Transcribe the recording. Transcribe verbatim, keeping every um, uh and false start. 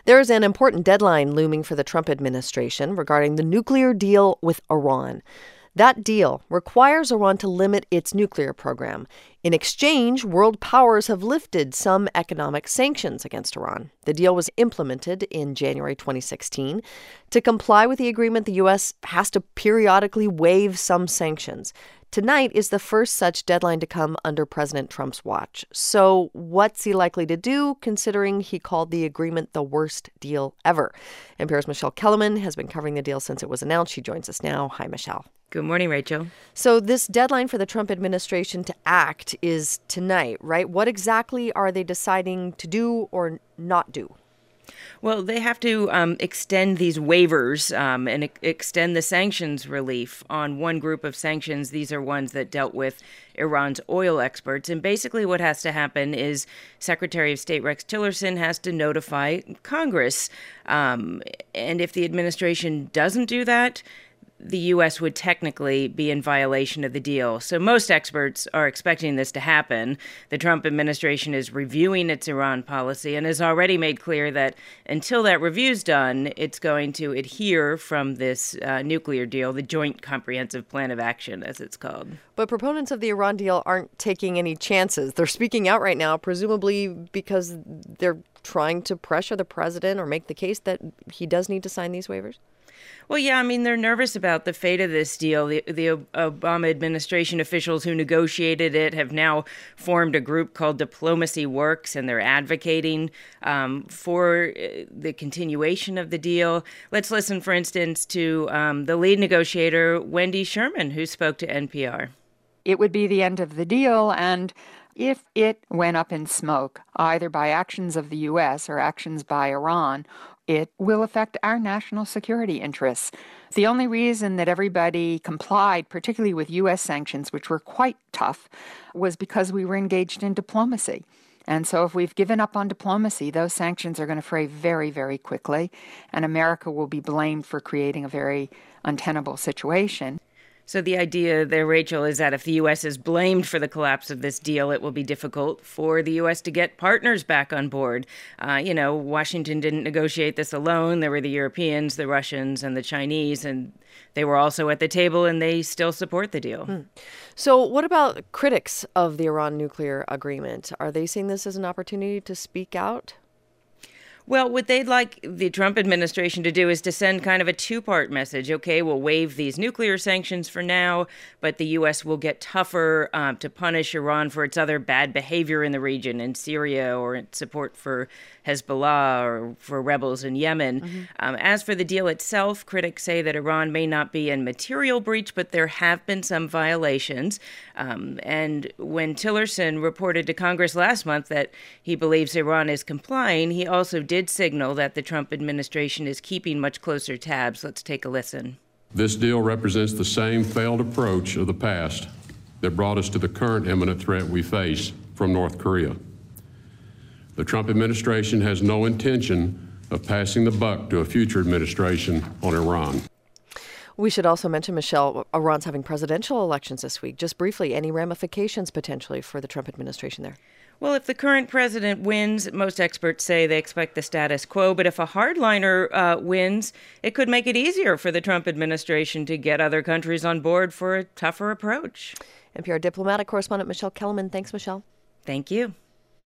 There is an important deadline looming for the Trump administration regarding the nuclear deal with Iran. That deal requires Iran to limit its nuclear program. In exchange, world powers have lifted some economic sanctions against Iran. The deal was implemented in January twenty sixteen. To comply with the agreement, the U S has to periodically waive some sanctions. Tonight is the first such deadline to come under President Trump's watch. So what's he likely to do, considering he called the agreement the worst deal ever? N P R's Michelle Kellerman has been covering the deal since it was announced. She joins us now. Hi, Michelle. Good morning, Rachel. So this deadline for the Trump administration to act is tonight, right? What exactly are they deciding to do or not do? Well, they have to um, extend these waivers um, and e- extend the sanctions relief on one group of sanctions. These are ones that dealt with Iran's oil exports. And basically what has to happen is Secretary of State Rex Tillerson has to notify Congress. Um, and if the administration doesn't do that, the U S would technically be in violation of the deal. So most experts are expecting this to happen. The Trump administration is reviewing its Iran policy and has already made clear that until that review's done, it's going to adhere from this uh, nuclear deal, the Joint Comprehensive Plan of Action, as it's called. But proponents of the Iran deal aren't taking any chances. They're speaking out right now, presumably because they're trying to pressure the president or make the case that he does need to sign these waivers. Well, yeah, I mean, they're nervous about the fate of this deal. The, the Obama administration officials who negotiated it have now formed a group called Diplomacy Works, and they're advocating um, for the continuation of the deal. Let's listen, for instance, to um, the lead negotiator, Wendy Sherman, who spoke to N P R. It would be the end of the deal, and if it went up in smoke, either by actions of the U S or actions by Iran, it will affect our national security interests. The only reason that everybody complied, particularly with U S sanctions, which were quite tough, was because we were engaged in diplomacy. And so if we've given up on diplomacy, those sanctions are going to fray very, very quickly, and America will be blamed for creating a very untenable situation. So the idea there, Rachel, is that if the U S is blamed for the collapse of this deal, it will be difficult for the U S to get partners back on board. Uh, you know, Washington didn't negotiate this alone. There were the Europeans, the Russians, and the Chinese, and they were also at the table, and they still support the deal. Hmm. So what about critics of the Iran nuclear agreement? Are they seeing this as an opportunity to speak out? Well, what they'd like the Trump administration to do is to send kind of a two-part message. Okay, we'll waive these nuclear sanctions for now, but the U S will get tougher um, to punish Iran for its other bad behavior in the region, in Syria, or its support for Hezbollah or for rebels in Yemen. Mm-hmm. Um, as for the deal itself, critics say that Iran may not be in material breach, but there have been some violations. Um, and when Tillerson reported to Congress last month that he believes Iran is complying, he also did did signal that the Trump administration is keeping much closer tabs. Let's take a listen. This deal represents the same failed approach of the past that brought us to the current imminent threat we face from North Korea. The Trump administration has no intention of passing the buck to a future administration on Iran. We should also mention, Michelle, Iran's having presidential elections this week. Just briefly, any ramifications potentially for the Trump administration there? Well, if the current president wins, most experts say they expect the status quo. But if a hardliner uh, wins, it could make it easier for the Trump administration to get other countries on board for a tougher approach. N P R diplomatic correspondent Michelle Kellerman. Thanks, Michelle. Thank you.